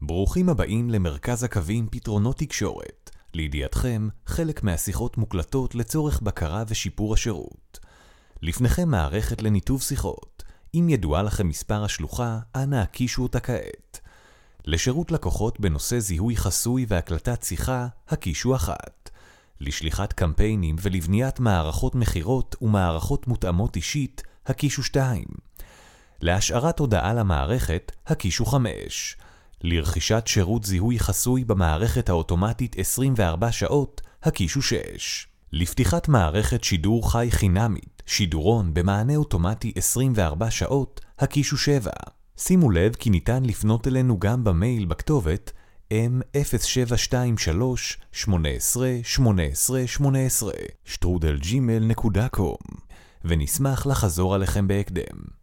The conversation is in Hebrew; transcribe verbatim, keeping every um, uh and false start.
ברוכים הבאים למרכז הקווים פתרונות תקשורת. לידיעתכם, חלק מהשיחות מוקלטות לצורך בקרה ושיפור השירות. לפניכם מערכת לניתוב שיחות. אם ידועה לכם מספר השלוחה, אנא הקישו אותה כעת. לשירות לקוחות בנושא זיהוי חסוי והקלטת שיחה, הקישו אחת. לשליחת קמפיינים ולבניית מערכות מחירות ומערכות מותאמות אישית, הקישו שתיים. להשארת הודעה למערכת, הקישו חמש. לרכישת שירות זיהוי חסוי במערכת האוטומטית עשרים וארבע שעות, הקישו שש. לפתיחת מערכת שידור חי חינמית, שידורון במענה אוטומטי עשרים וארבע שעות, הקישו שבע. שימו לב כי ניתן לפנות אלינו גם במייל בכתובת אם אפס שבע שתיים שלוש שמונה עשרה שמונה עשרה שמונה עשרה שטרודל ג'ימייל נקודה קום, ונשמח לחזור עליכם בהקדם.